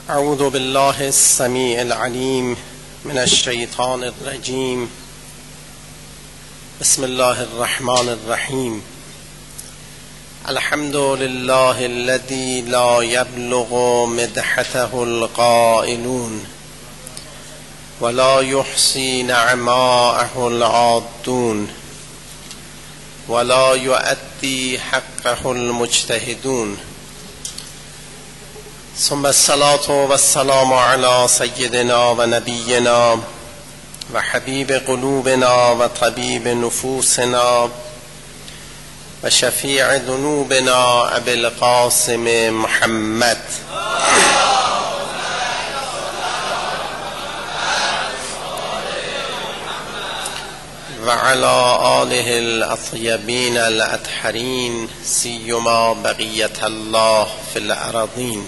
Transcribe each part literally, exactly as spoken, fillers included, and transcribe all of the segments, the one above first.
اعوذ بالله السمیع العلیم من الشیطان الرجیم. بسم الله الرحمن الرحیم. الحمد لله الذي لا يبلغ مدحته القائلون ولا يحصي نعماءه العادون ولا يؤدي حقه المجتهدون. ثم الصلاة والسلام على سيدنا ونبينا وحبيب قلوبنا وطبيب نفوسنا وشفيع ذنوبنا أبي القاسم محمد وعلى آله الأطيبين الأطهرين سيما بقية الله في الأراضين.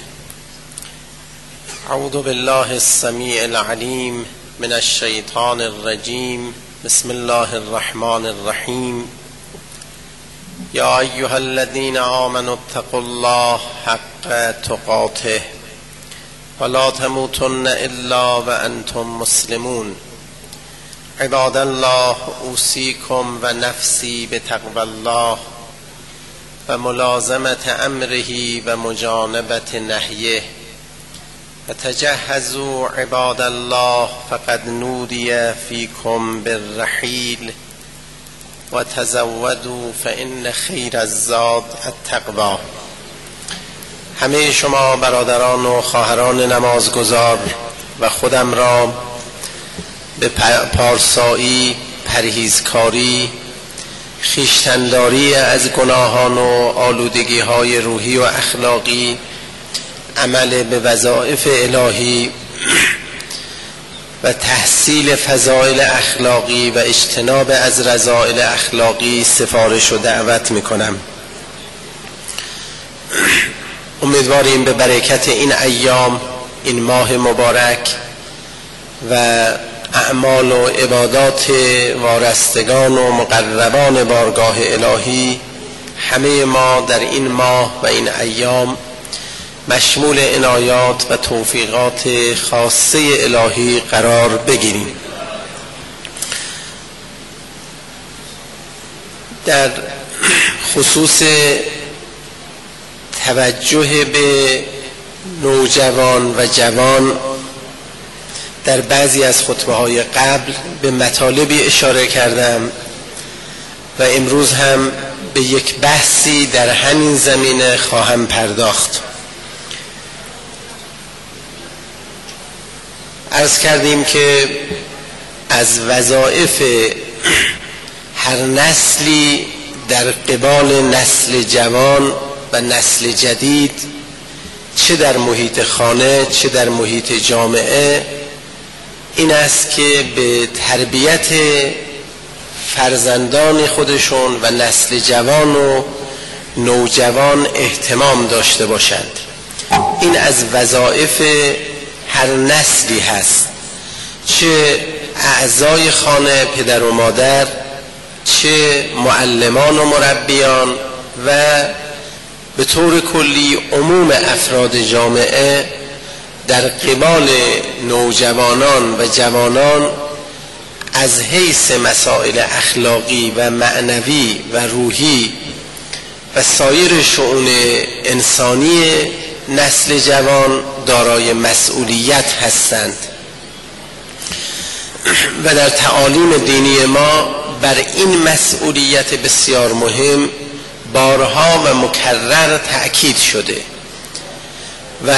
اعوذ بالله السميع العليم من الشيطان الرجيم. بسم الله الرحمن الرحيم. يا أيها الذين آمنوا اتقوا الله حق تقاته ولا تموتن إلا وأنتم مسلمون. عباد الله، أوصيكم ونفسي بتقوى الله وملازمة أمره ومجانبة نهيه. فتجهزوا عباد الله فقد نودي فيكم بالرحيل وتزودوا فإن خير الزاد التقوى. همه شما برادران و خواهران نمازگزار و خودم را به پارسایی، پرهیزکاری، خویشتن‌داری از گناهان و آلودگی‌های روحی و اخلاقی، عمل به وظایف الهی و تحصیل فضائل اخلاقی و اجتناب از رذائل اخلاقی سفارش و دعوت میکنم. امیدواریم به برکت این ایام، این ماه مبارک و اعمال و عبادات وارستگان و مقربان بارگاه الهی، همه ما در این ماه و این ایام مشمول عنایات و توفیقات خاصه الهی قرار بگیریم. در خصوص توجه به نوجوان و جوان، در بعضی از خطبه های قبل به مطالبی اشاره کردم و امروز هم به یک بحثی در همین زمینه خواهم پرداخت. عرض کردیم که از وظایف هر نسلی در قبال نسل جوان و نسل جدید، چه در محیط خانه چه در محیط جامعه، این است که به تربیت فرزندان خودشون و نسل جوان و نوجوان اهتمام داشته باشند. این از وظایف هر نسلی هست، چه اعضای خانه، پدر و مادر، چه معلمان و مربیان و به طور کلی عموم افراد جامعه در قبال نوجوانان و جوانان از حیث مسائل اخلاقی و معنوی و روحی و سایر شؤون انسانی نسل جوان دارای مسئولیت هستند و در تعالیم دینی ما بر این مسئولیت بسیار مهم بارها و مکرر تأکید شده و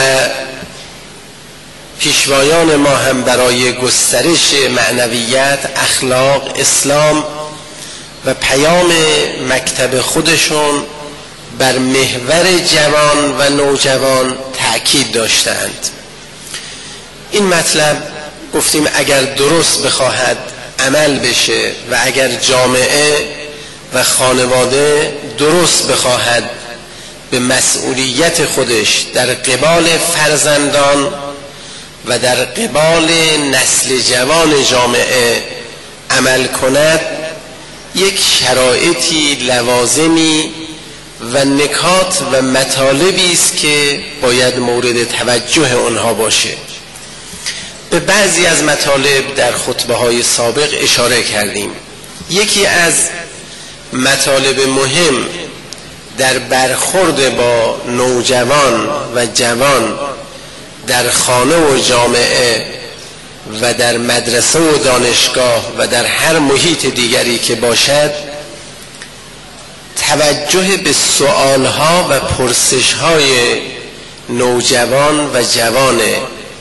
پیشوایان ما هم برای گسترش معنویت، اخلاق، اسلام و پیام مکتب خودشون بر محور جوان و نوجوان تأکید داشتند. این مطلب گفتیم اگر درست بخواهد عمل بشه و اگر جامعه و خانواده درست بخواهد به مسئولیت خودش در قبال فرزندان و در قبال نسل جوان جامعه عمل کند، یک شرایطی، لوازمی و نکات و مطالبی است که باید مورد توجه آنها باشه. به بعضی از مطالب در خطبه های سابق اشاره کردیم. یکی از مطالب مهم در برخورد با نوجوان و جوان در خانه و جامعه و در مدرسه و دانشگاه و در هر محیط دیگری که باشد، توجه به سؤالها و پرسشهای نوجوان و جوانه،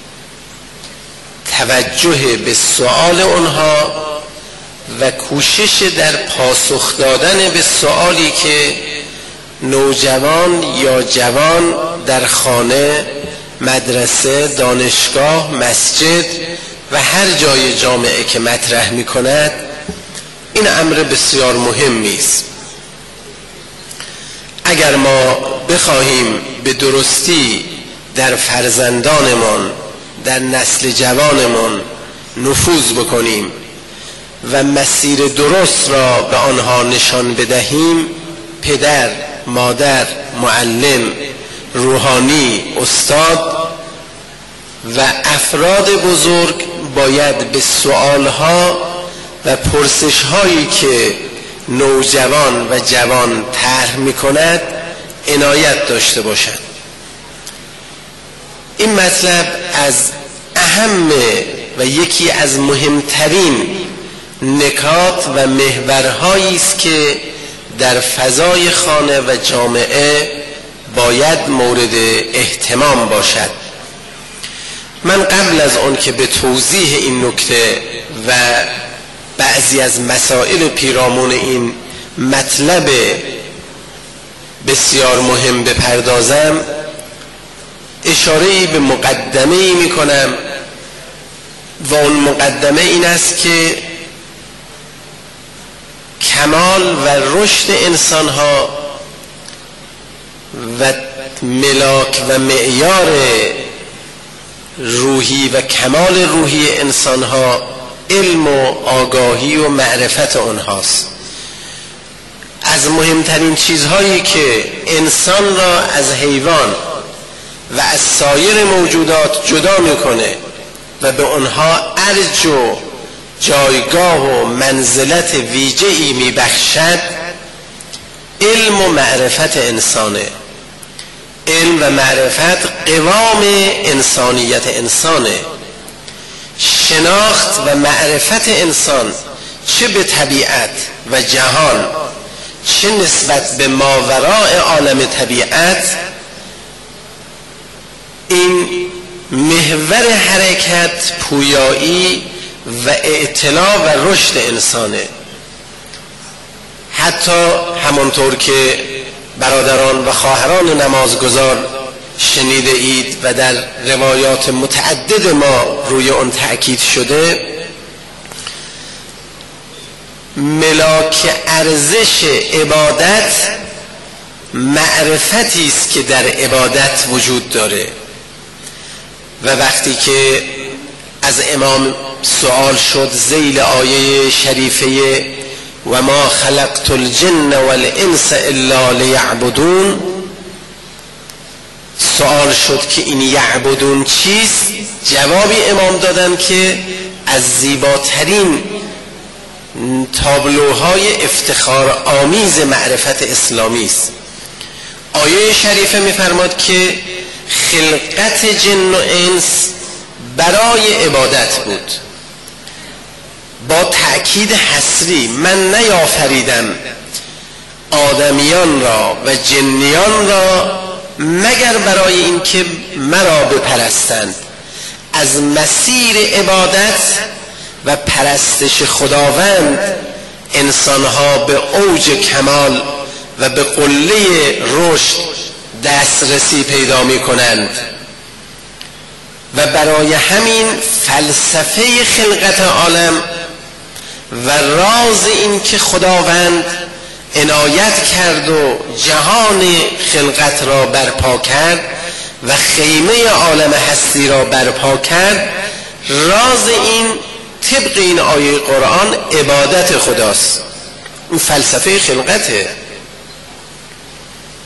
توجه به سؤال اونها و کوشش در پاسخ دادن به سؤالی که نوجوان یا جوان در خانه، مدرسه، دانشگاه، مسجد و هر جای جامعه که مطرح می کند، این امر بسیار مهمی است. اگر ما بخواهیم به درستی در فرزندانمان، در نسل جوانمان نفوذ بکنیم و مسیر درست را به آنها نشان بدهیم، پدر، مادر، معلم، روحانی، استاد و افراد بزرگ باید به سؤالها و پرسشهایی که نوجوان و جوان طرح می‌کند عنایت داشته باشند. این مطلب از اهم و یکی از مهمترین نکات و محورهایی است که در فضای خانه و جامعه باید مورد اهتمام باشد. من قبل از آن که به توضیح این نکته و بعضی از مسائل پیرامون این مطلب بسیار مهم بپردازم، اشاره‌ای به مقدمه‌ای می‌کنم و اون مقدمه این است که کمال و رشد انسان‌ها و ملاک و معیار روحی و کمال روحی انسان‌ها علم و آگاهی و معرفت آنهاست. از مهمترین چیزهایی که انسان را از حیوان و از سایر موجودات جدا میکنه و به آنها ارج و جایگاه و منزلت ویژه‌ای میبخشد، علم و معرفت انسانه. علم و معرفت قوام انسانیت انسانه. شناخت و معرفت انسان چه به طبیعت و جهان، چه نسبت به ماوراء عالم طبیعت، این محور حرکت، پویایی و اطلاع و رشد انسانه. حتی همانطور که برادران و خواهران نمازگزار شنیده اید و در روایات متعدد ما روی آن تأکید شده، ملاک ارزش عبادت معرفتی است که در عبادت وجود داره. و وقتی که از امام سوال شد ذیل آیه شریفه و ما خلقت الجن والانس الا لیعبدون، سوال شد که این یعبدون چیست؟ جوابی امام دادن که از زیباترین تابلوهای افتخار آمیز معرفت اسلامی است. آیه شریفه می‌فرماد که خلقت جن و انس برای عبادت بود، با تأکید حصری، من نیافریدم آدمیان را و جنیان را مگر برای اینکه مرا بپرستند. از مسیر عبادت و پرستش خداوند انسانها به اوج کمال و به قله رشد دسترسی پیدا می کنند و برای همین فلسفه خلقت عالم و راز این که خداوند عنایت کرد و جهان خلقت را برپا کرد و خیمه عالم هستی را برپا کرد، راز این طبق این آیه قرآن عبادت خداست. این فلسفه خلقته.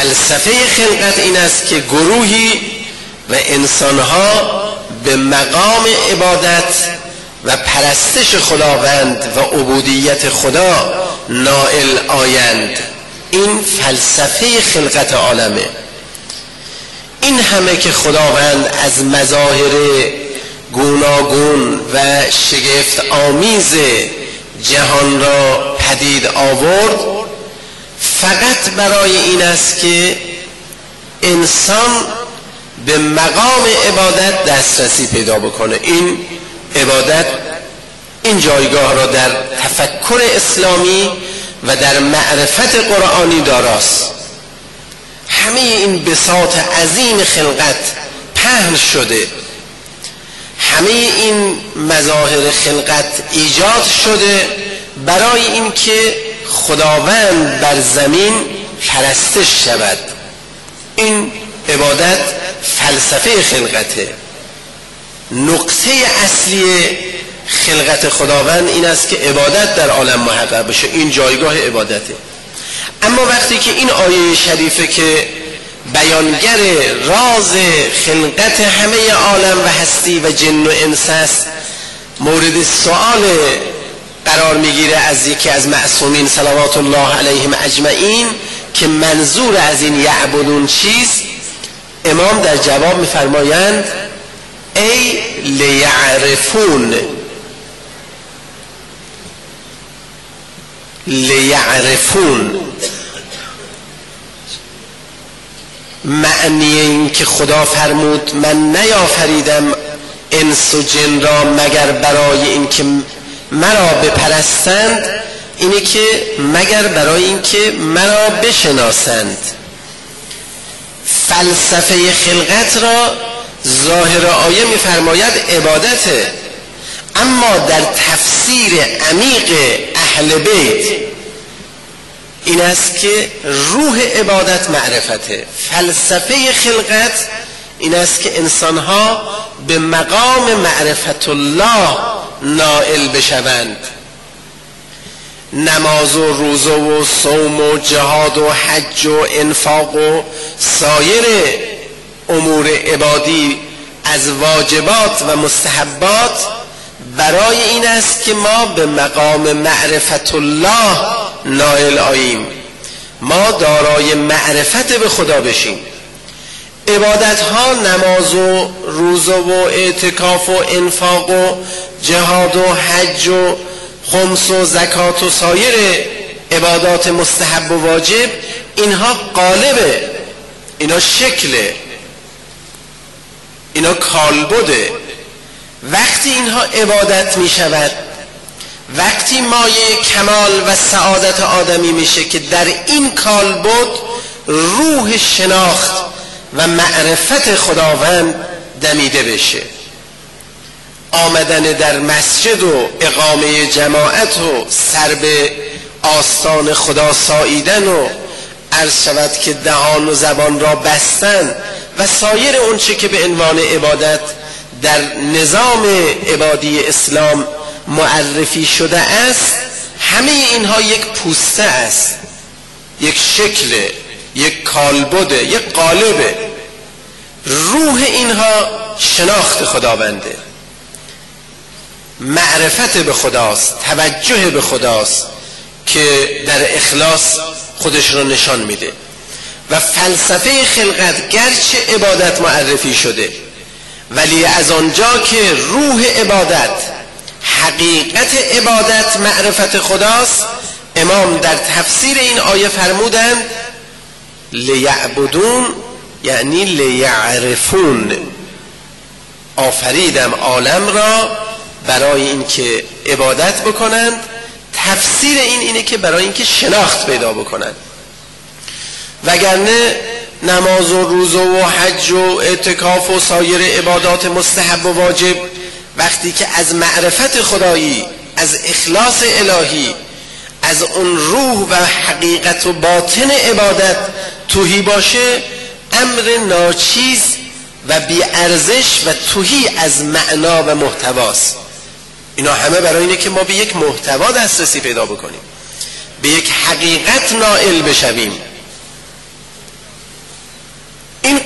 فلسفه خلقت این است که گروهی و انسانها به مقام عبادت و پرستش خداوند و عبودیت خدا نائل آیند. این فلسفه خلقت عالمه. این همه که خداوند از مظاهر گوناگون و شگفت آمیز جهان را پدید آورد فقط برای این است که انسان به مقام عبادت دسترسی پیدا بکنه. این عبادت این جایگاه را در تفکر اسلامی و در معرفت قرآنی داراست. همه این بساط عظیم خلقت پهن شده، همه این مظاهر خلقت ایجاد شده برای اینکه خداوند بر زمین پرستش شود. این عبادت فلسفه خلقته. نقطه اصلی خلقت خداوند این است که عبادت در عالم محقق بشه. این جایگاه عبادته. اما وقتی که این آیه شریفه که بیانگر راز خلقت همه عالم و هستی و جن و انس است مورد سؤال قرار میگیره از یکی از معصومین صلوات الله علیهم اجمعین که منظور از این یعبدون چیست، امام در جواب میفرمایند ای لیعرفون لیعرفون. معنی این که خدا فرمود من نیافریدم انس و جن را مگر برای این که مرا بپرستند، اینه که مگر برای این که مرا بشناسند. فلسفه خلقت را ظاهر آیه میفرماید عبادته، اما در تفسیر عمیق اهل بیت این است که روح عبادت معرفته. فلسفه خلقت این است که انسانها به مقام معرفت الله نائل بشوند. نماز و روزه و صوم و جهاد و حج و انفاق و سایر امور عبادی از واجبات و مستحبات برای این است که ما به مقام معرفت الله نائل آییم، ما دارای معرفت به خدا بشیم. عبادت ها نماز و روزه و اعتکاف و انفاق و جهاد و حج و خمس و زکات و سایر عبادات مستحب و واجب، اینها قالبه، اینا شکله، اینا کالبده. وقتی اینها عبادت می شود، وقتی مایه کمال و سعادت آدمی میشه که در این کالبد روح شناخت و معرفت خداوند دمیده بشه. آمدن در مسجد و اقامه جماعت و سر به آستان خدا ساییدن و عرض شود که دهان و زبان را بستن و سایر اونچه که به عنوان عبادت در نظام عبادی اسلام معرفی شده است، همه اینها یک پوسته است، یک شکل، یک کالبده، یک قالبه. روح اینها شناخت خداونده، معرفت به خداست، توجه به خداست که در اخلاص خودش رو نشان میده. و فلسفه خلقت گرچه عبادت معرفی شده، ولی از آنجا که روح عبادت، حقیقت عبادت معرفت خداست، امام در تفسیر این آیه فرمودند لیعبدون یعنی لیعرفون. آفریدم عالم را برای اینکه عبادت بکنند. تفسیر این اینه که برای اینکه شناخت پیدا بکنند، وگرنه نماز و روزه و حج و اعتکاف و سایر عبادات مستحب و واجب وقتی که از معرفت خدایی، از اخلاص الهی، از اون روح و حقیقت و باطن عبادت توهی باشه، امر ناچیز و بی ارزش و توهی از معنا و محتواست. اینا همه برای اینه که ما به یک محتوا دسترسی پیدا بکنیم، به یک حقیقت نائل بشویم.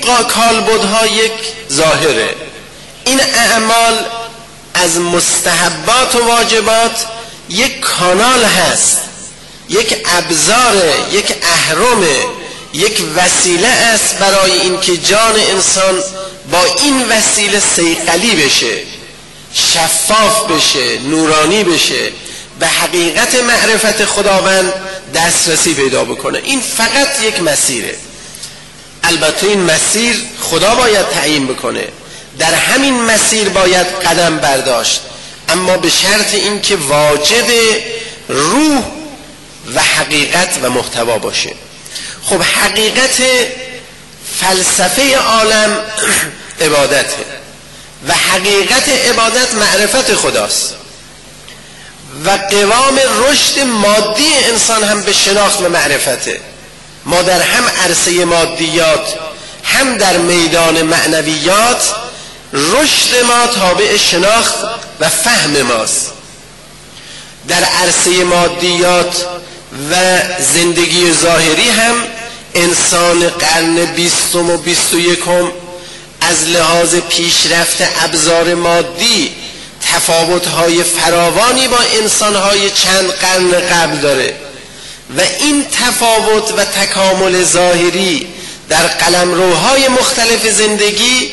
کالبدها یک ظاهره. این اعمال از مستحبات و واجبات یک کانال هست، یک ابزاره، یک اهرمه، یک وسیله است برای اینکه جان انسان با این وسیله صیقلی بشه، شفاف بشه، نورانی بشه، به حقیقت معرفت خداوند دسترسی پیدا بکنه. این فقط یک مسیره. البته این مسیر خدا باید تعیین بکنه، در همین مسیر باید قدم برداشت، اما به شرط اینکه واجد روح و حقیقت و محتوا باشه. خب حقیقت فلسفه عالم عبادته و حقیقت عبادت معرفت خداست و قوام رشد مادی انسان هم به شناخت و معرفته. ما در هم عرصه مادیات هم در میدان معنویات رشد ما تابع شناخت و فهم ماست. در عرصه مادیات و زندگی ظاهری هم انسان قرن بیستم و بیست و یکم از لحاظ پیشرفت ابزار مادی تفاوت‌های فراوانی با انسان‌های چند قرن قبل داره و این تفاوت و تکامل ظاهری در قلمروهای مختلف زندگی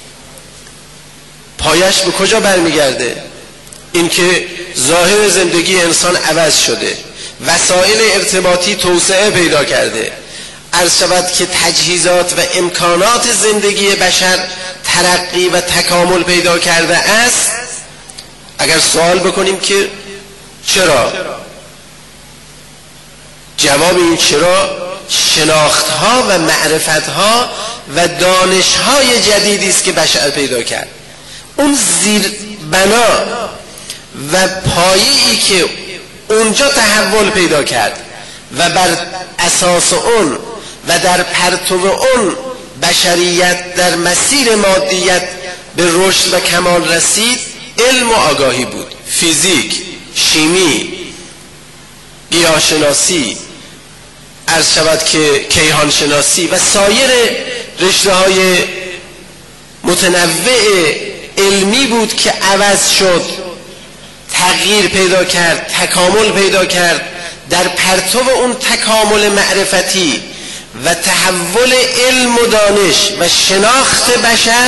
پایش به کجا برمیگرده؟ اینکه ظاهر زندگی انسان عوض شده، وسایل ارتباطی توسعه پیدا کرده، عرض شود که تجهیزات و امکانات زندگی بشر ترقی و تکامل پیدا کرده است. اگر سوال بکنیم که چرا؟ جواب این چرا شناختها و معرفتها و دانشهای جدیدی است که بشر پیدا کرد. اون زیر بنا و پایه‌ای که اونجا تحول پیدا کرد و بر اساس اون و در پرتو اون بشریت در مسیر مادیت به رشد و کمال رسید، علم و آگاهی بود. فیزیک، شیمی، گیاهشناسی، عرض شود که کیهانشناسی و سایر رشته های متنوع علمی بود که عوض شد، تغییر پیدا کرد، تکامل پیدا کرد. در پرتو اون تکامل معرفتی و تحول علم و دانش و شناخت بشر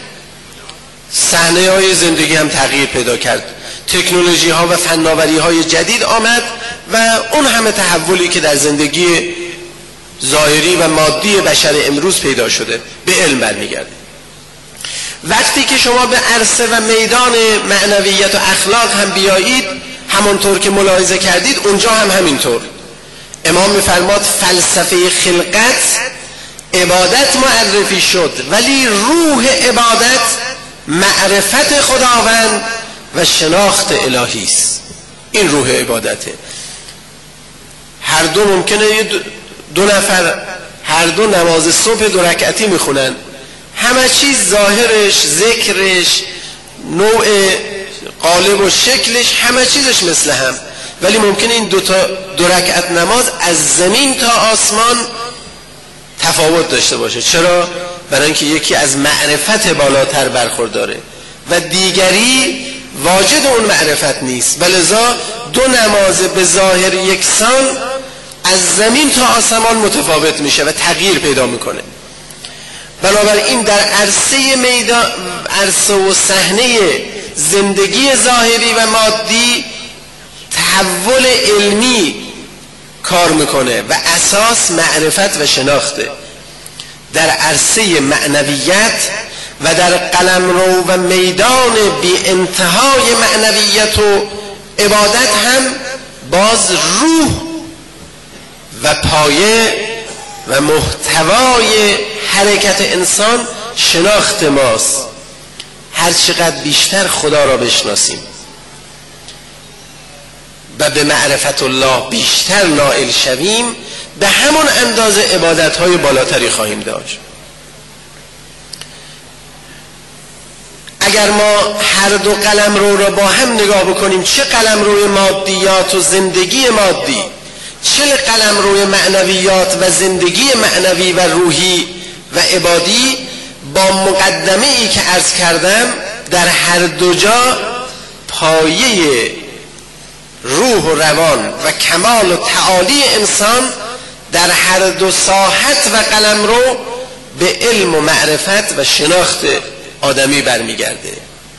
صحنه های زندگی هم تغییر پیدا کرد، تکنولوژی ها و فناوری های جدید آمد و اون همه تحولی که در زندگی ظاهری و مادی بشر امروز پیدا شده به علم برمیگرده. وقتی که شما به عرصه و میدان معنویت و اخلاق هم بیایید، همونطور که ملاحظه کردید اونجا هم همینطور. امام می‌فرماد فلسفه خلقت عبادت معرفی شد، ولی روح عبادت معرفت خداوند و شناخت الهی است. این روح عبادته. هر دو ممکنه دو نفر هر دو نماز صبح دو رکعتی میخونن، همه چیز ظاهرش، ذکرش، نوع قالب و شکلش همه چیزش مثل هم، ولی ممکنه این دو تا دو رکعت نماز از زمین تا آسمان تفاوت داشته باشه. چرا؟ برای اینکه یکی از معرفت بالاتر برخورداره و دیگری واجد اون معرفت نیست، ولذا دو نماز به ظاهر یکسان از زمین تا آسمان متفاوت میشه و تغییر پیدا میکنه. بنابراین در عرصه میدان، عرصه و صحنه زندگی ظاهری و مادی تحول علمی کار میکنه و اساس معرفت و شناخته. در عرصه معنویت و در قلمرو و میدان بی انتهای معنویت و عبادت هم باز روح و پایه و محتوای حرکت انسان شناخت ماست. هر چقدر بیشتر خدا را بشناسیم و به معرفت الله بیشتر نائل شویم، به همون اندازه عبادت‌های بالاتری خواهیم داشت. اگر ما هر دو قلمرو را با هم نگاه بکنیم، چه قلمروی مادیات و زندگی مادی، چه قلمروی معنویات و زندگی معنوی و روحی و عبادی با مقدمه ای که عرض کردم در هر دو جا پایه روح و روان و کمال و تعالی انسان در هر دو ساحت و قلمرو به علم و معرفت و شناخت آدمی برمیگرده.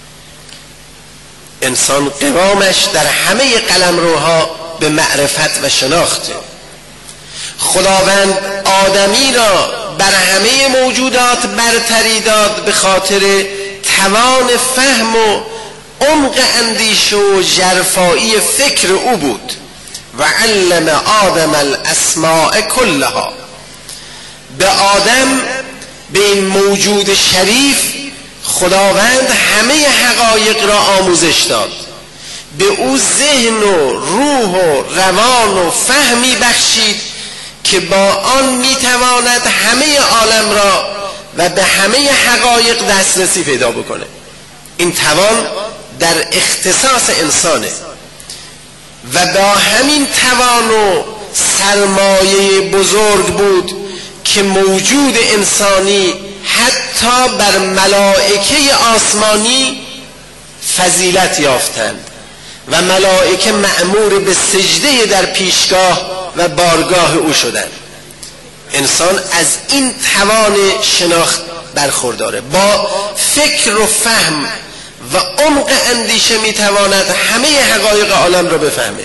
انسان قوامش در همه قلمروها به معرفت و شناخته. خداوند آدمی را بر همه موجودات برتری داد به خاطر توان فهم و عمق اندیشه و ژرفایی فکر او بود. و علم آدم الاسماء کلها، به آدم، به این موجود شریف خداوند همه حقایق را آموزش داد، به او ذهن و روح و روان و فهمی بخشید که با آن میتواند همه عالم را و به همه حقایق دسترسی پیدا بکنه. این توان در اختصاص انسانه و با همین توان و سرمایه بزرگ بود که موجود انسانی حتی بر ملائکه آسمانی فضیلت یافتند و ملائکه مأمور به سجده در پیشگاه و بارگاه او شدند. انسان از این توان شناخت برخورداره، با فکر و فهم و عمق اندیشه میتواند همه حقایق عالم را بفهمه،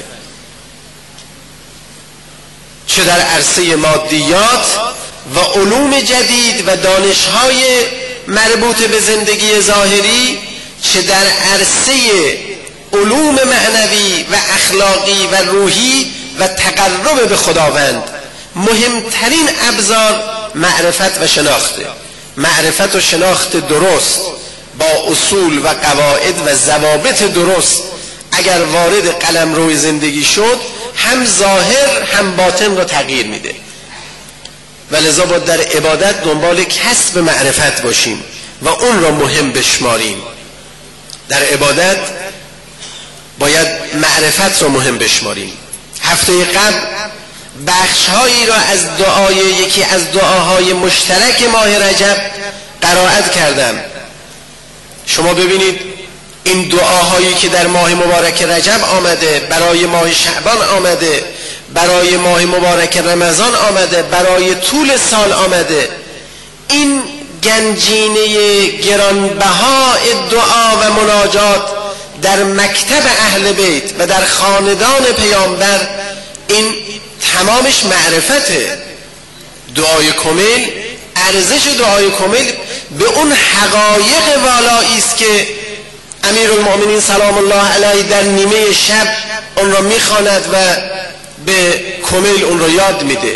چه در عرصه مادیات و علوم جدید و دانش‌های مربوط به زندگی ظاهری، چه در عرصه علوم معنوی و اخلاقی و روحی و تقرب به خداوند. مهمترین ابزار معرفت و شناخته. معرفت و شناخت درست با اصول و قواعد و ضوابط درست اگر وارد قلمرو زندگی شد، هم ظاهر هم باطن را تغییر میده. ولذا باید در عبادت دنبال کسب معرفت باشیم و اون را مهم بشماریم. در عبادت باید معرفت را مهم بشماریم. هفته قبل بخشهایی را از دعای یکی از دعاهای مشترک ماه رجب قرائت کردم. شما ببینید این دعاهایی که در ماه مبارک رجب آمده، برای ماه شعبان آمده، برای ماه مبارک رمضان آمده، برای طول سال آمده، این گنجینه گرانبها دعا و مناجات در مکتب اهل بیت و در خاندان پیامبر، این تمامش معرفته. دعای کمیل، ارزش دعای کمیل به اون حقایق والایی است که امیرالمؤمنین سلام الله علیه در نیمه شب اون را میخواند و به کمیل اون را یاد میده.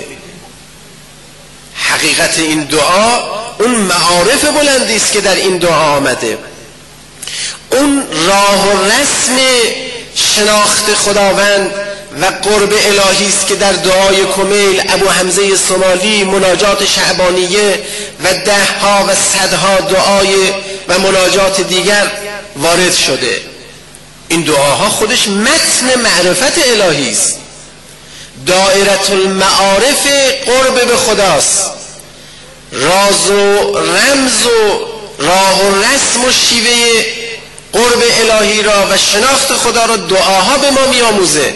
حقیقت این دعا اون معارف بلندی است که در این دعا آمده، اون راه و رسم شناخت خداوند و قرب الهی است که در دعای کمیل ابو حمزه صومالی مناجات شعبانیه و ده ها و صدها دعای و مناجات دیگر وارد شده. این دعاها خودش متن معرفت الهی است. دائره المعارف قرب به خداست. راز و رمز و راه و رسم و شیوه قرب الهی را و شناخت خدا را دعاها به ما میآموزه.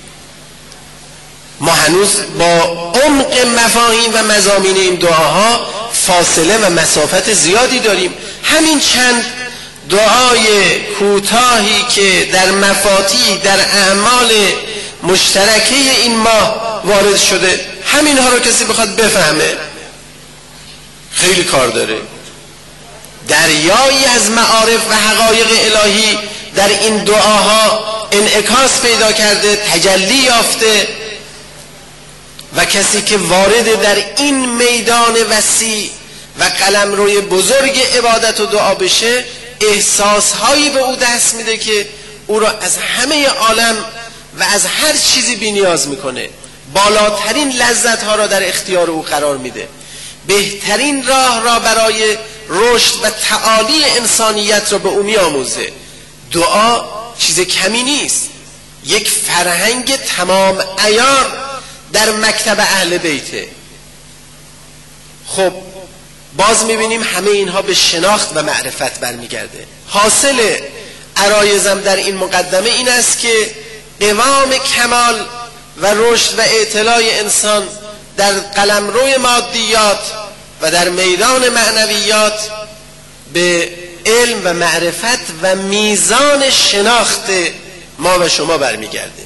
ما هنوز با عمق مفاهیم و مضامین این دعاها فاصله و مسافت زیادی داریم. همین چند دعای کوتاهی که در مفاتی در اعمال مشترکه این ماه وارد شده، همین ها رو کسی بخواد بفهمه خیلی کار داره. دریایی از معارف و حقایق الهی در این دعاها انعکاس پیدا کرده، تجلی یافته و کسی که وارد در این میدان وسیع و قلمروی بزرگ عبادت و دعا بشه، احساسهایی به او دست میده که او را از همه عالم و از هر چیزی بی نیاز میکنه. بالاترین لذت ها را در اختیار او قرار میده. بهترین راه را برای رشد و تعالی انسانیت را به او میآموزه. دعا چیز کمی نیست، یک فرهنگ تمام عیار در مکتب اهل بیته. خب باز میبینیم همه اینها به شناخت و معرفت برمیگرده. حاصل عرایزم در این مقدمه این است که قوام کمال و رشد و اطلاع انسان در قلمروی مادیات و در میدان معنویات به علم و معرفت و میزان شناخت ما و شما برمیگرده.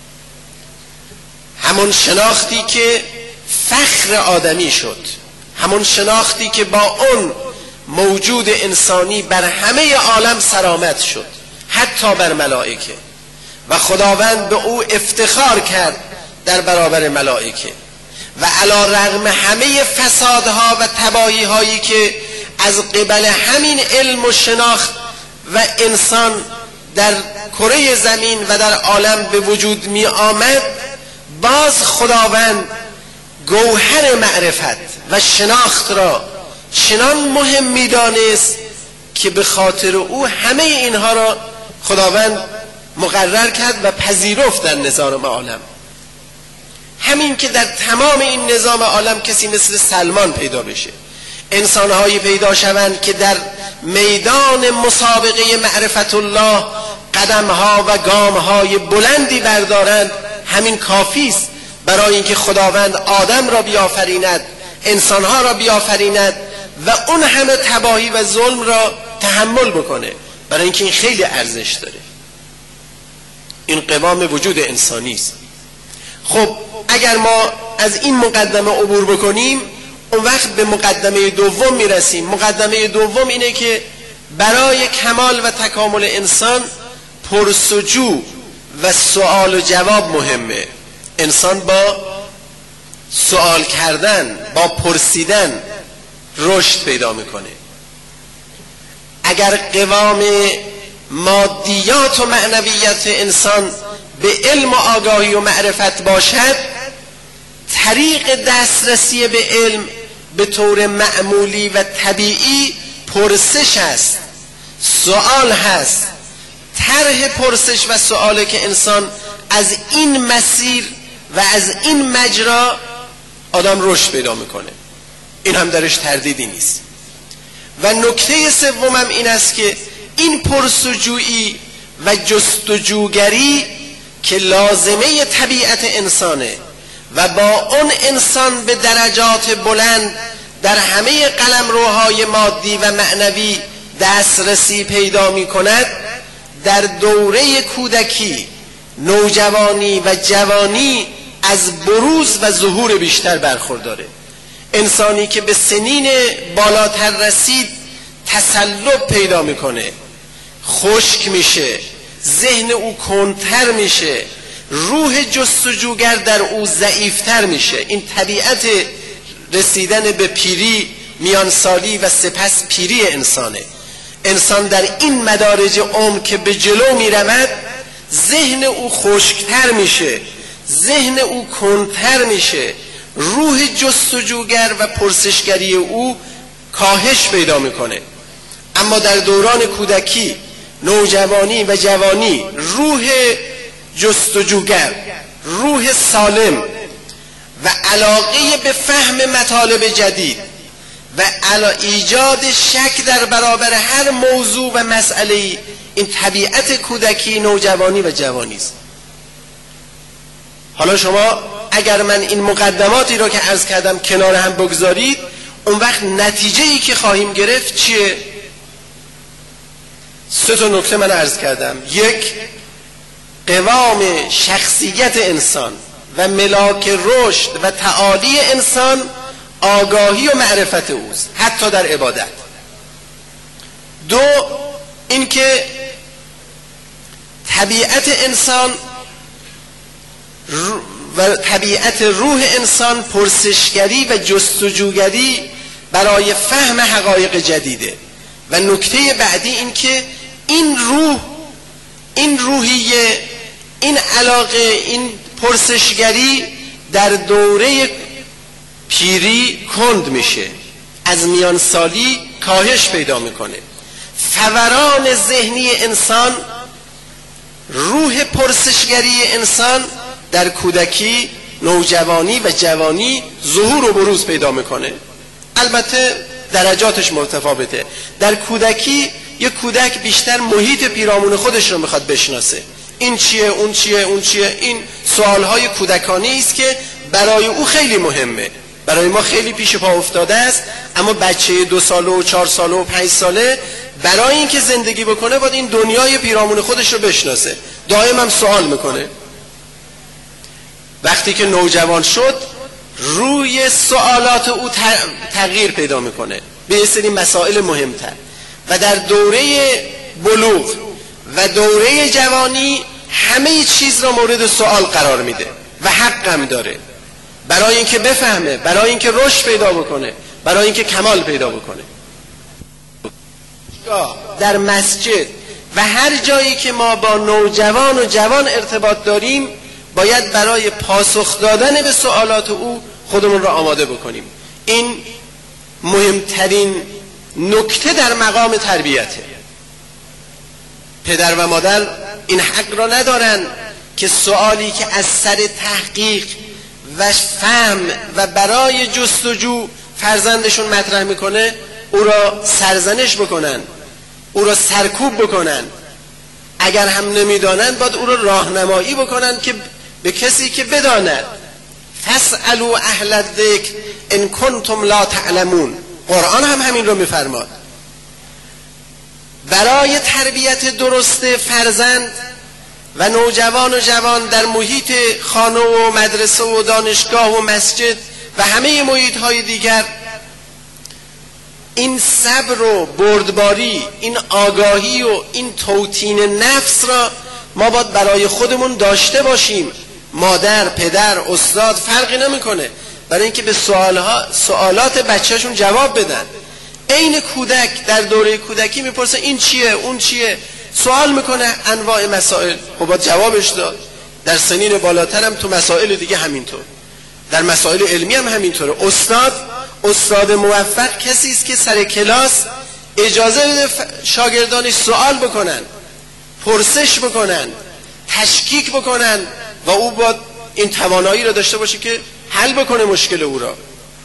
همون شناختی که فخر آدمی شد، همون شناختی که با اون موجود انسانی بر همه عالم سرآمد شد، حتی بر ملائکه، و خداوند به او افتخار کرد در برابر ملائکه. و علی رغم همه فسادها و تباهی هایی که از قبل همین علم و شناخت و انسان در کره زمین و در عالم به وجود می آمد، باز خداوند گوهر معرفت و شناخت را چنان مهم می دانست که به خاطر او همه اینها را خداوند مقرر کرد و پذیرفت در نظام عالم. همین که در تمام این نظام عالم کسی مثل سلمان پیدا بشه، انسانهایی پیدا شوند که در میدان مسابقه معرفت الله قدمها و گامهای بلندی بردارند، همین کافی است برای اینکه خداوند آدم را بیافریند، انسانها را بیافریند و اون همه تباهی و ظلم را تحمل بکنه، برای اینکه این خیلی ارزش داره. این قوام وجود انسانی است. خب اگر ما از این مقدمه عبور بکنیم، اون وقت به مقدمه دوم میرسیم. مقدمه دوم اینه که برای کمال و تکامل انسان پرسجو و سوال و جواب مهمه. انسان با سوال کردن، با پرسیدن رشد پیدا میکنه. اگر قوام مادیات و معنویت انسان به علم و آگاهی و معرفت باشد، طریق دسترسی به علم به طور معمولی و طبیعی پرسش است، سوال هست. طرح پرسش و سواله که انسان از این مسیر و از این مجرا آدم رشد پیدا میکنه، این هم درش تردیدی نیست. و نکته سومم این است که این پرسجویی و جستجوگری که لازمه طبیعت انسانه و با اون انسان به درجات بلند در همه قلمروهای مادی و معنوی دسترسی پیدا می کند، در دوره کودکی، نوجوانی و جوانی از بروز و ظهور بیشتر برخورداره. انسانی که به سنین بالاتر رسید تسلب پیدا میکنه، خشک میشه، ذهن او کندتر میشه، روح جستجوگر در او ضعیفتر میشه. این طبیعت رسیدن به پیری، میانسالی و سپس پیری انسانه. انسان در این مدارج عمر که به جلو میرود، ذهن او خشکتر میشه، ذهن او کندتر میشه، روح جستجوگر و پرسشگری او کاهش پیدا میکنه. اما در دوران کودکی، نوجوانی و جوانی، روح جستجوگر، روح سالم و علاقه به فهم مطالب جدید و ایجاد شک در برابر هر موضوع و مسئله، این طبیعت کودکی، نوجوانی و جوانی است. حالا شما اگر من این مقدماتی را که عرض کردم کنار هم بگذارید، اون وقت نتیجه ای که خواهیم گرفت چیه؟ سه تا نکته من عرض کردم. یک، قوام شخصیت انسان و ملاک رشد و تعالی انسان آگاهی و معرفت اوست، حتی در عبادت. دو، اینکه طبیعت انسان و طبیعت روح انسان پرسشگری و جستجوگری برای فهم حقایق جدیده. و نکته بعدی این که این روح، این روحیه، این علاقه، این پرسشگری در دوره پیری کند میشه، از میان سالی کاهش پیدا میکنه. فوران ذهنی انسان، روح پرسشگری انسان در کودکی، نوجوانی و جوانی ظهور و بروز پیدا میکنه. البته درجاتش متفاوته. در کودکی یک کودک بیشتر محیط پیرامون خودش رو میخواد بشناسه، این چیه اون چیه اون چیه. این سوالهای کودکانه است که برای او خیلی مهمه، برای ما خیلی پیش پا افتاده است. اما بچه دو ساله و چهار ساله و پنج ساله برای اینکه زندگی بکنه باید این دنیای پیرامون خودش رو بشناسه، دائم هم سوال میکنه. وقتی که نوجوان شد روی سوالات او تغییر پیدا میکنه به یه سری مسائل مهمتر و در دوره بلوغ و دوره جوانی همه چیز را مورد سوال قرار میده و حق هم داره برای اینکه بفهمه، برای اینکه رشد پیدا بکنه، برای اینکه کمال پیدا بکنه. در مسجد و هر جایی که ما با نوجوان و جوان ارتباط داریم باید برای پاسخ دادن به سوالات او خودمون را آماده بکنیم. این مهمترین نکته در مقام تربیته. پدر و مادر این حق را ندارن که سوالی که از سر تحقیق و فهم و برای جستجو فرزندشون مطرح میکنه او را سرزنش بکنن، او را سرکوب بکنن. اگر هم نمیدانند باید او را راهنمایی بکنن که به کسی که بداند. فاسألوا اهل الذکر ان کنتم لا تعلمون. قرآن هم همین رو میفرماد. برای تربیت درست فرزند و نوجوان و جوان در محیط خانه و مدرسه و دانشگاه و مسجد و همه محیط های دیگر این صبر و بردباری، این آگاهی و این توطین نفس را ما باید برای خودمون داشته باشیم. مادر، پدر، استاد فرقی نمیکنه، برای اینکه به سوالها سوالات بچه‌شون جواب بدن. عین کودک در دوره کودکی میپرسه این چیه اون چیه، سوال میکنه انواع مسائل، خب باید جوابش داد. در سنین بالاتر هم تو مسائل دیگه همینطور، در مسائل علمی هم همینطوره. استاد استاد موفق کسی است که سر کلاس اجازه بده شاگردانش سوال بکنن، پرسش بکنن، تشکیک بکنن و او باید این توانایی را داشته باشه که حل بکنه مشکل او را.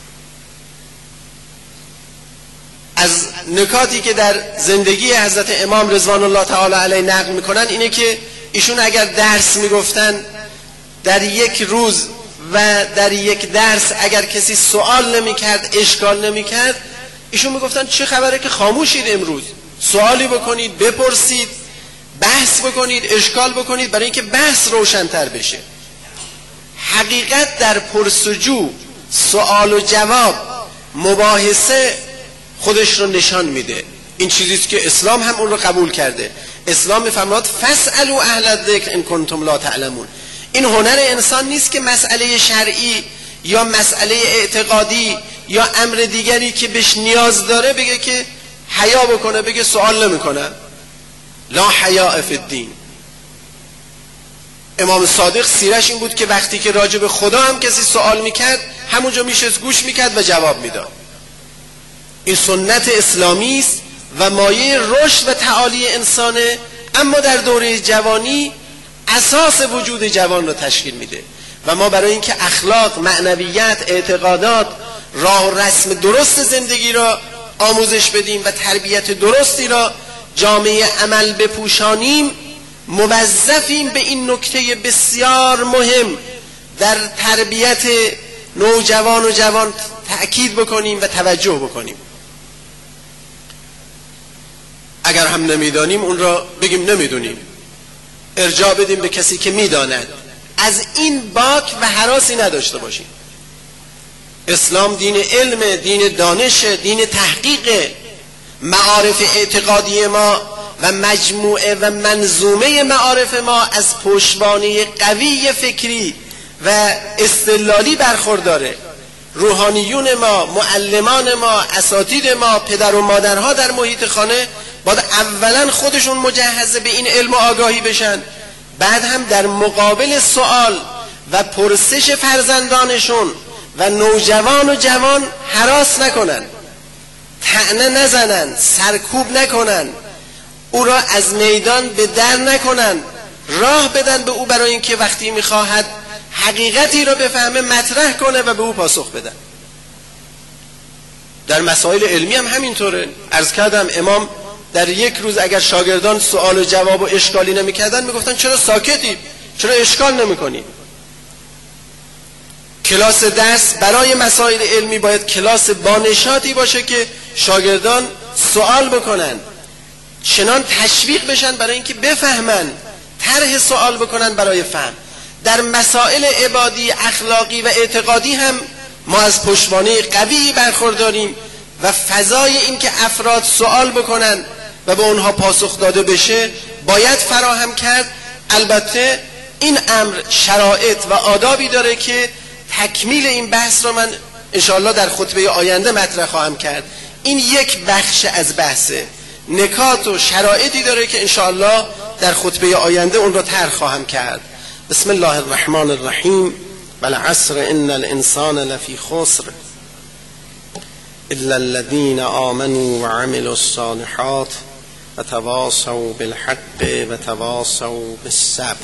از نکاتی که در زندگی حضرت امام رضوان الله تعالی علیه نقل میکنن اینه که ایشون اگر درس میگفتن در یک روز و در یک درس اگر کسی سوال نمیکرد، اشکال نمیکرد، ایشون میگفتن چه خبره که خاموشید، امروز سوالی بکنید، بپرسید، بحث بکنید، اشکال بکنید، برای اینکه بحث روشن‌تر بشه. حقیقت در پرسجو، سوال و جواب، مباحثه خودش رو نشان میده. این چیزیست که اسلام هم اون رو قبول کرده. اسلام میفرماد فاسألوا اهل الذکر ان کنتم لا تعلمون. این هنر انسان نیست که مسئله شرعی یا مسئله اعتقادی یا امر دیگری که بهش نیاز داره بگه که حیا بکنه، بگه سوال نمیکنه. لا حیاء فی الدین. امام صادق سیرش این بود که وقتی که راجع به خدا هم کسی سوال میکرد همونجا میشست گوش میکرد و جواب میداد. این سنت اسلامی است و مایه رشد و تعالی انسانه، اما در دوره جوانی اساس وجود جوان رو تشکیل میده. و ما برای اینکه اخلاق، معنویت، اعتقادات، راه و رسم درست زندگی را آموزش بدیم و تربیت درستی را جامعه عمل بپوشانیم، موظفیم به این نکته بسیار مهم در تربیت نوجوان و جوان تأکید بکنیم و توجه بکنیم. اگر هم نمیدانیم اون را بگیم نمیدونیم، ارجاع بدیم به کسی که میداند. از این باک و هراسی نداشته باشیم. اسلام دین علم، دین دانش، دین تحقیق. معارف اعتقادی ما و مجموعه و منظومه معارف ما از پشتوانه قوی فکری و استدلالی برخورداره. روحانیون ما، معلمان ما، اساتید ما، پدر و مادرها در محیط خانه باید اولا خودشون مجهز به این علم و آگاهی بشن، بعد هم در مقابل سوال و پرسش فرزندانشون و نوجوان و جوان هراس نکنن، طعنه نزنن، سرکوب نکنن، او را از میدان به در نکنن، راه بدن به او برای اینکه وقتی میخواهد حقیقتی را بفهمه مطرح کنه و به او پاسخ بدن. در مسائل علمی هم همینطوره. عرض کردم امام در یک روز اگر شاگردان سوال و جواب و اشکالی نمی‌کردن میگفتن چرا ساکتید، چرا اشکال نمی‌کنید؟ کلاس درس برای مسائل علمی باید کلاس بانشاطی باشه که شاگردان سوال بکنن، چنان تشویق بشن برای اینکه بفهمن، طرح سوال بکنن برای فهم. در مسائل عبادی، اخلاقی و اعتقادی هم ما از پشتوانه قوی برخورداریم و فضای این که افراد سوال بکنن و به اونها پاسخ داده بشه باید فراهم کرد. البته این امر شرایط و آدابی داره که تکمیل این بحث رو من انشاءالله در خطبه آینده مطرح خواهم کرد. این یک بخش از بحثه، نکات و شرایطی داره که انشاءالله در خطبه آینده اون رو طرح خواهم کرد. بسم الله الرحمن الرحیم. والعصر ان الانسان لفی خسر الا الذين آمنوا وعملوا الصالحات وتواصوا بالحق وتواصوا بالصبر.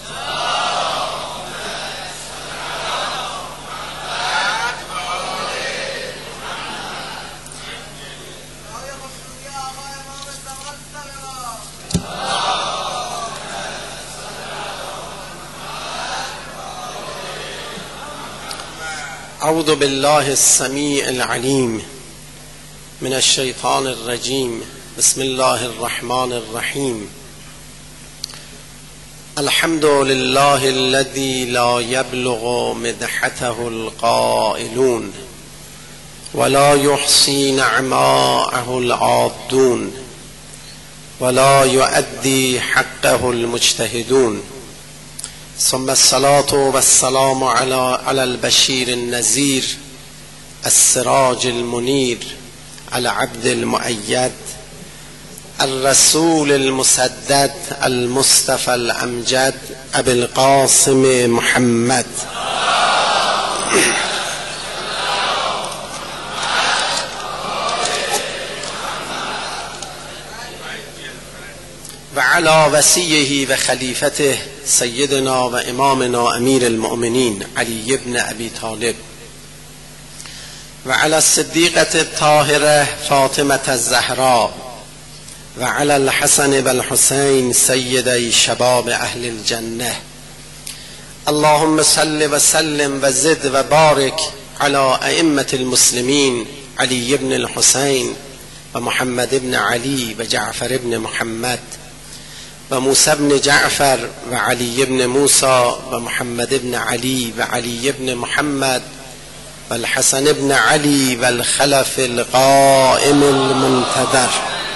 اعوذ بالله السمیع العلیم من الشیطان الرجیم. بسم الله الرحمن الرحیم. الحمد لله الذي لا يبلغ مدحته القائلون ولا يحصي نعماءه العادون ولا يؤدي حقه المجتهدون. ثم الصلاة والسلام على على البشير النذير السراج المنير العبد المؤيد الرسول المسدد المصطفى الأمجد أبي القاسم محمد وعلى وصيه وخليفته سيدنا وإمامنا أمير المؤمنين علي بن أبي طالب وعلى الصديقة الطاهرة فاطمة الزهراء وعلى الحسن والحسين سيدي شباب أهل الجنة. اللهم صل وسلم وزد وبارك على أئمة المسلمين علي بن الحسين ومحمد بن علي وجعفر بن محمد وموسى بن جعفر وعلي بن موسى ومحمد بن علي وعلي بن محمد والحسن بن علي والخلف القائم المنتظر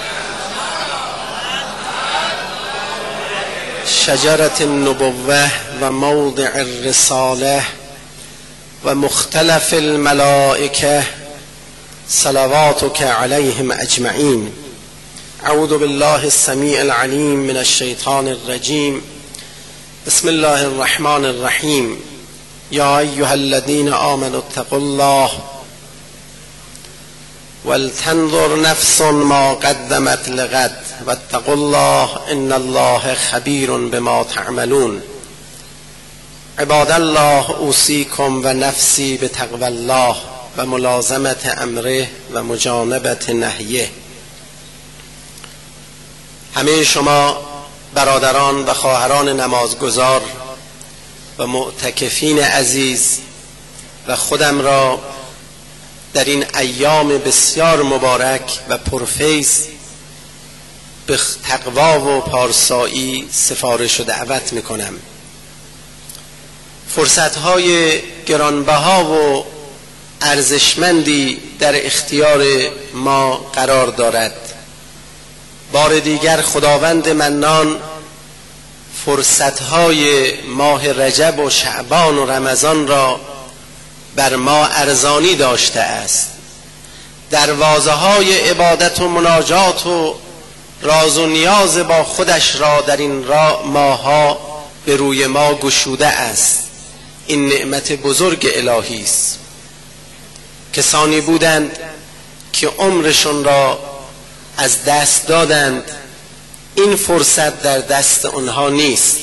شجرة النبوة وموضع الرسالة ومختلف الملائكة صلواتك عليهم أجمعين. أعوذ بالله السميع العليم من الشيطان الرجيم. بسم الله الرحمن الرحيم. يا أيها الذين آمنوا اتقوا الله ولتنظر نفس ما قدمت لغد واتقوا الله إن الله خبير بما تعملون. عباد الله أوصيكم ونفسي بتقوى الله وملازمة أمره ومجانبة نهيه. همه شما برادران و خواهران نمازگزار و معتکفین عزیز و خودم را در این ایام بسیار مبارک و پرفیض به تقوا و پارسایی سفارش و دعوت میکنم. فرصتهای گرانبها و ارزشمندی در اختیار ما قرار دارد. بار دیگر خداوند منان فرصتهای ماه رجب و شعبان و رمضان را بر ما ارزانی داشته است. دروازه های عبادت و مناجات و راز و نیاز با خودش را در این ماه‌ها به روی ما گشوده است. این نعمت بزرگ الهی است. کسانی بودند که عمرشون را از دست دادند، این فرصت در دست آنها نیست.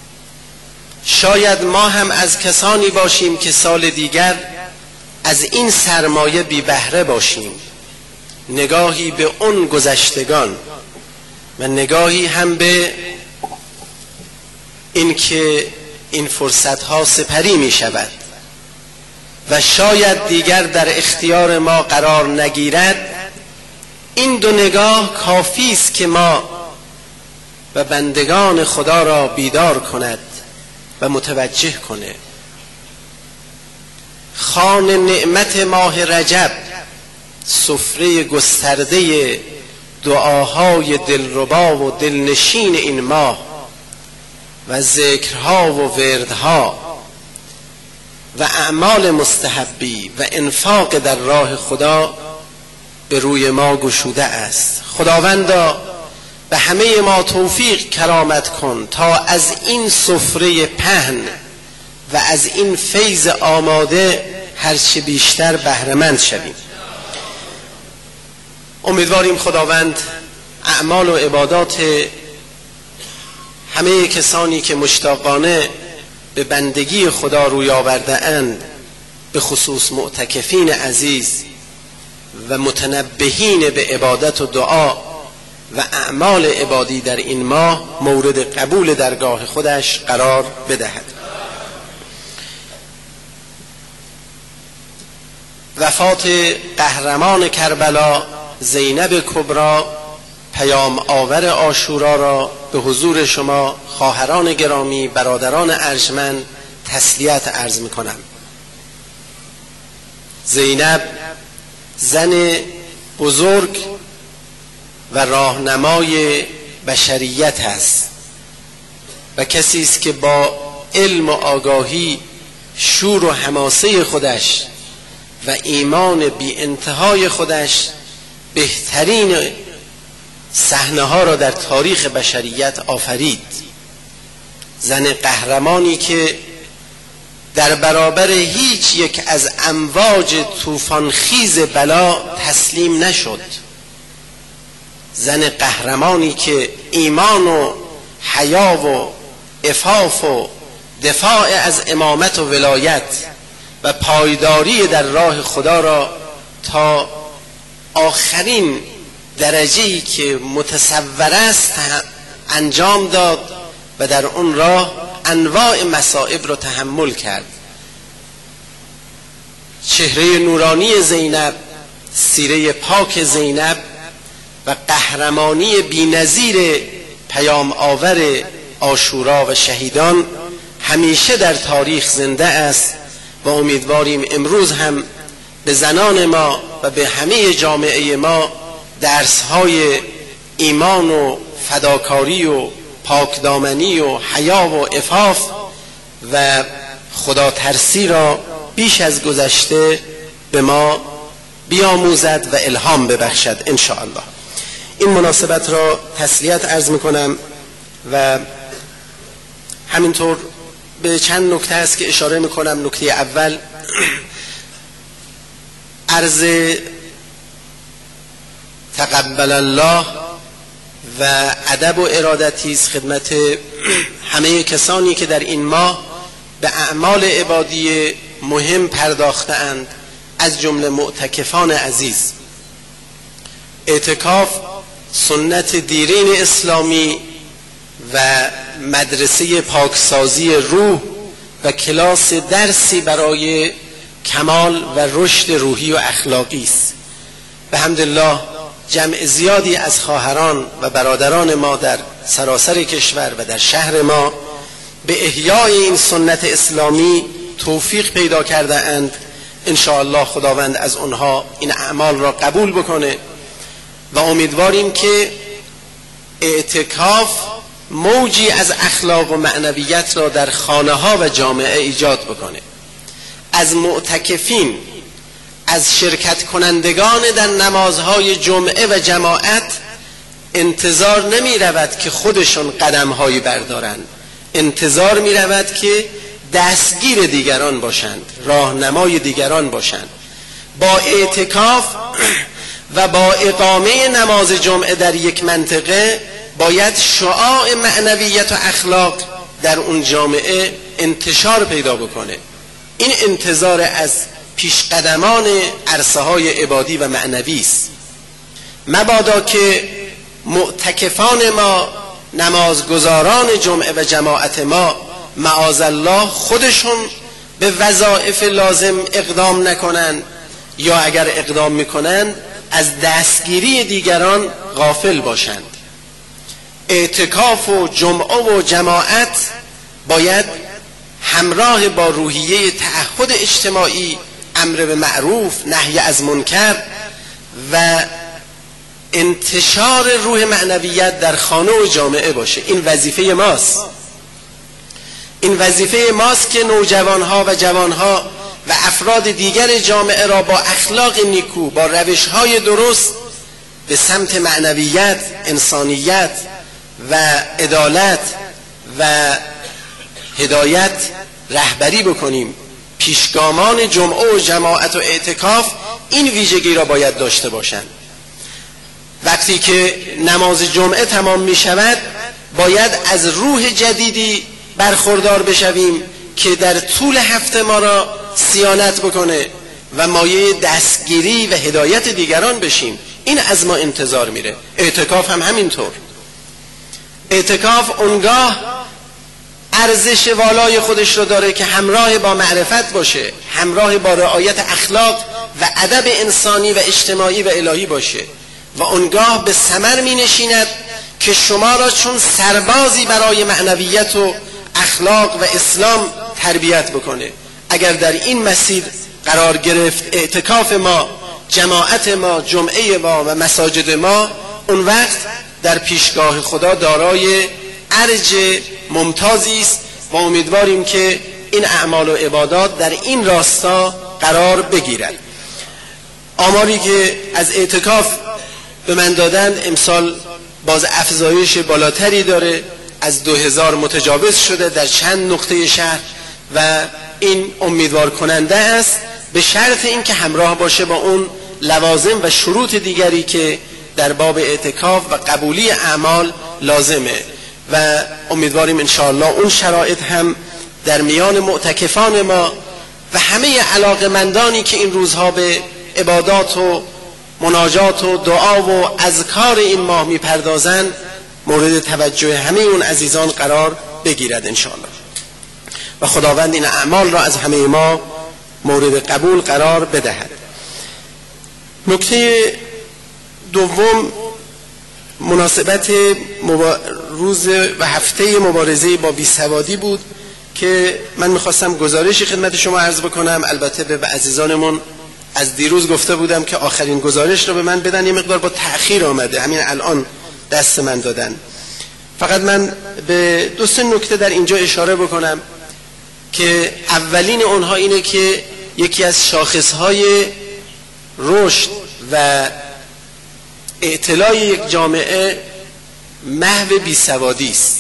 شاید ما هم از کسانی باشیم که سال دیگر از این سرمایه بی بهره باشیم. نگاهی به اون گذشتگان و نگاهی هم به اینکه این فرصت ها سپری می شود و شاید دیگر در اختیار ما قرار نگیرد، این دو نگاه کافی است که ما و بندگان خدا را بیدار کند و متوجه کنه. خوان نعمت ماه رجب، سفره گسترده دعاهای دلربا و دلنشین این ماه و ذکرها و وردها و اعمال مستحبی و انفاق در راه خدا به روی ما گشوده است. خداوندا به همه ما توفیق کرامت کن تا از این سفره پهن و از این فیض آماده هرچه بیشتر بهره‌مند شویم. امیدواریم خداوند اعمال و عبادات همه کسانی که مشتاقانه به بندگی خدا روی آورده اند، به خصوص معتکفین عزیز و متنبهین به عبادت و دعا و اعمال عبادی در این ماه، مورد قبول درگاه خودش قرار بدهد. وفات قهرمان کربلا زینب کبری، پیام آور عاشورا را به حضور شما خواهران گرامی، برادران ارجمند تسلیت عرض می‌کنم. زینب زن بزرگ و راهنمای بشریت است و کسی است که با علم و آگاهی، شور و حماسه خودش و ایمان بی انتهای خودش بهترین صحنه ها را در تاریخ بشریت آفرید. زن قهرمانی که در برابر هیچ یک از امواج طوفانخیز بلا تسلیم نشد. زن قهرمانی که ایمان و حیا و عفاف و دفاع از امامت و ولایت و پایداری در راه خدا را تا آخرین درجه‌ای که متصور است انجام داد و در اون راه انواع مصائب را تحمل کرد. چهره نورانی زینب، سیره پاک زینب و قهرمانی بی‌نظیر پیام آور عاشورا و شهیدان همیشه در تاریخ زنده است و امیدواریم امروز هم به زنان ما و به همه جامعه ما درس‌های ایمان و فداکاری و پاکدامنی و حیا و عفاف و خدا ترسی را بیش از گذشته به ما بیاموزد و الهام ببخشد ان شاء الله. این مناسبت را تسلیت عرض میکنم و همینطور به چند نکته است که اشاره میکنم. نکته اول عرض تقبل الله و ادب و ارادتی است خدمت همه کسانی که در این ماه به اعمال عبادی مهم پرداختند، از جمله معتکفان عزیز. اعتکاف سنت دیرین اسلامی و مدرسه پاکسازی روح و کلاس درسی برای کمال و رشد روحی و اخلاقی است. به حمدالله جمع زیادی از خواهران و برادران ما در سراسر کشور و در شهر ما به احیای این سنت اسلامی توفیق پیدا کرده اند. ان شاء الله خداوند از آنها این اعمال را قبول بکنه و امیدواریم که اعتکاف موجی از اخلاق و معنویت را در خانه ها و جامعه ایجاد بکنه. از معتکفین، از شرکت کنندگان در نمازهای جمعه و جماعت انتظار نمی رود که خودشون قدمهایی بردارند، انتظار می رود که دستگیر دیگران باشند، راهنمای دیگران باشند. با اعتکاف و با اقامه نماز جمعه در یک منطقه باید شعاع معنویت و اخلاق در اون جامعه انتشار پیدا بکنه. این انتظار از پیشقدمان عرصه های عبادی و معنوی است. مبادا که معتکفان ما، نمازگزاران جمعه و جماعت ما معاذالله خودشون به وظایف لازم اقدام نکنن، یا اگر اقدام میکنن از دستگیری دیگران غافل باشند. اعتکاف و جمعه و جماعت باید همراه با روحیه تعهد اجتماعی، امر به معروف، نهی از منکر و انتشار روح معنویت در خانه و جامعه باشه. این وظیفه ماست. این وظیفه ماست که نوجوانها و جوانها و افراد دیگر جامعه را با اخلاق نیکو، با روشهای درست به سمت معنویت، انسانیت و عدالت و هدایت رهبری بکنیم. پیشگامان جمعه و جماعت و اعتکاف این ویژگی را باید داشته باشند. وقتی که نماز جمعه تمام می شود باید از روح جدیدی برخوردار بشویم که در طول هفته ما را صیانت بکنه و مایه دستگیری و هدایت دیگران بشیم. این از ما انتظار میره. اعتکاف هم همینطور. اعتکاف اونگاه ارزش والای خودش رو داره که همراه با معرفت باشه، همراه با رعایت اخلاق و ادب انسانی و اجتماعی و الهی باشه و اونگاه به ثمر می نشیند که شما را چون سربازی برای معنویت و اخلاق و اسلام تربیت بکنه. اگر در این مسیر قرار گرفت اعتکاف ما، جماعت ما، جمعه ما و مساجد ما، اون وقت در پیشگاه خدا دارای ارج ممتازی است و امیدواریم که این اعمال و عبادات در این راستا قرار بگیرد. آماری که از اعتکاف به من دادن امسال باز افزایش بالاتری داره، از دو هزار متجاوز شده در چند نقطه شهر و این امیدوار کننده است، به شرط این که همراه باشه با اون لوازم و شروط دیگری که در باب اعتکاف و قبولی اعمال لازمه و امیدواریم انشاءالله اون شرایط هم در میان معتکفان ما و همه علاقمندانی که این روزها به عبادات و مناجات و دعا و اذکار این ماه میپردازند مورد توجه همه اون عزیزان قرار بگیرد انشاءالله و خداوند این اعمال را از همه ما مورد قبول قرار بدهد. نکته دوم مناسبت مبا... روز و هفته مبارزه با بیسوادی بود که من میخواستم گزارشی خدمت شما عرض بکنم. البته به عزیزانمون از دیروز گفته بودم که آخرین گزارش رو به من بدن، یه مقدار با تأخیر آمده، همین الان دست من دادن. فقط من به دو سه نکته در اینجا اشاره بکنم که اولین اونها اینه که یکی از شاخصهای رشد و اطلاع یک جامعه محو بیسوادی است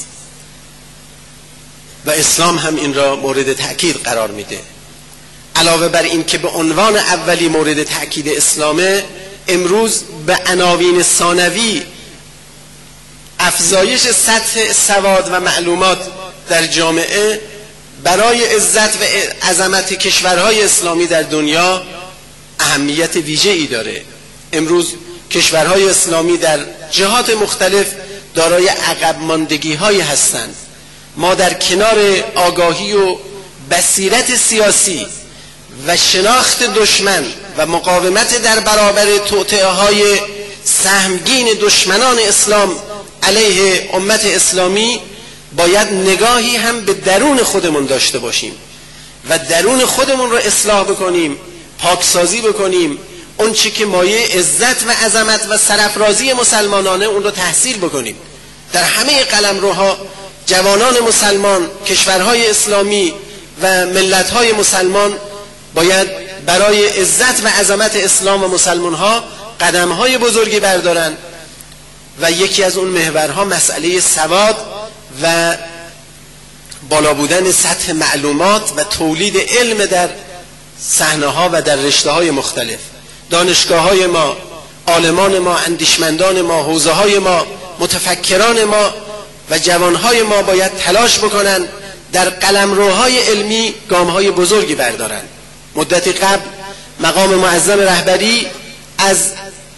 و اسلام هم این را مورد تأکید قرار میده. علاوه بر این که به عنوان اولی مورد تأکید اسلامه، امروز به عناوین ثانوی افزایش سطح سواد و معلومات در جامعه برای عزت و عظمت کشورهای اسلامی در دنیا اهمیت ویژه‌ای داره. امروز کشورهای اسلامی در جهات مختلف دارای عقب ماندگی هایی هستند. ما در کنار آگاهی و بصیرت سیاسی و شناخت دشمن و مقاومت در برابر توطئه های سهمگین دشمنان اسلام علیه امت اسلامی باید نگاهی هم به درون خودمون داشته باشیم و درون خودمون رو اصلاح بکنیم، پاکسازی بکنیم، اون چی که مایه عزت و عظمت و سرافرازی مسلمانانه اون رو تحصیل بکنیم. در همه قلمروها جوانان مسلمان، کشورهای اسلامی و ملت‌های مسلمان باید برای عزت و عظمت اسلام و مسلمان‌ها قدم‌های بزرگی بردارن و یکی از اون محورها مسئله سواد و بالا بودن سطح معلومات و تولید علم در صحنه‌ها و در رشته‌های مختلف. دانشگاه‌های ما، عالمان ما، اندیشمندان ما، حوزه‌های ما، متفکران ما و جوانهای ما باید تلاش بکنن در قلمروهای علمی گام‌های بزرگی بردارن. مدتی قبل مقام معظم رهبری از